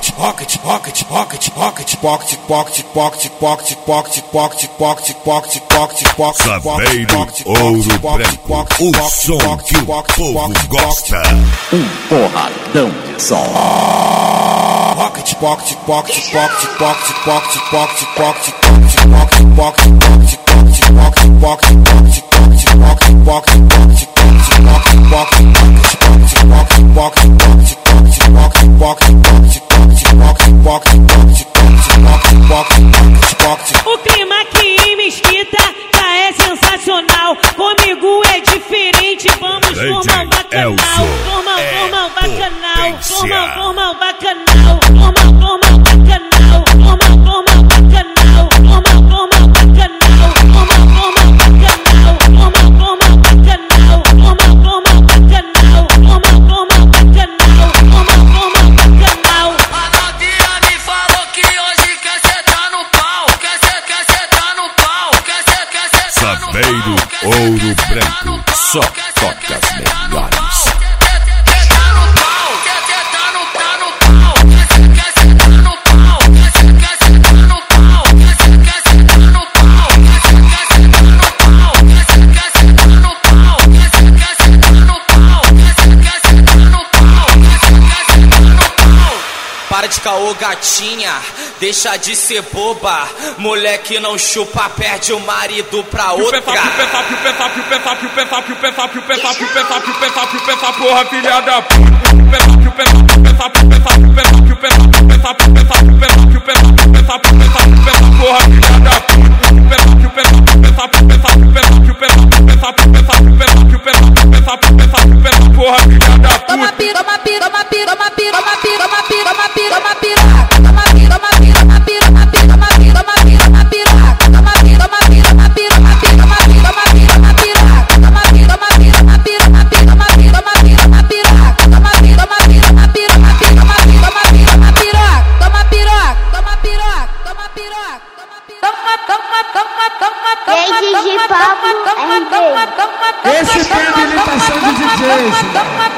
Saveiro Ouro Branco, o som que o povo gosta. Porradão de som. O clima aqui em Mesquita já é sensacional. Comigo é diferente, vamos formar um bacanal. Formar um bacanal. Formar um bacanal. Formar um bacanal. Formar um bacanal. Formar um bacanal. Formar um bacanal. Formar um bacanal. Formar um bacanal. Formar um bacanal. Formar um bacanal. A novinha me falou que hoje quer sentar no pau. Quer sentar no pau. Quer sentar no pau. Saveiro Ouro Branco, só toca as melhores. Para de caô, gatinha, deixa de ser boba. Moleque não chupa, perde o marido pra outra. Porra, filha da Esse tem habilitação de DJ.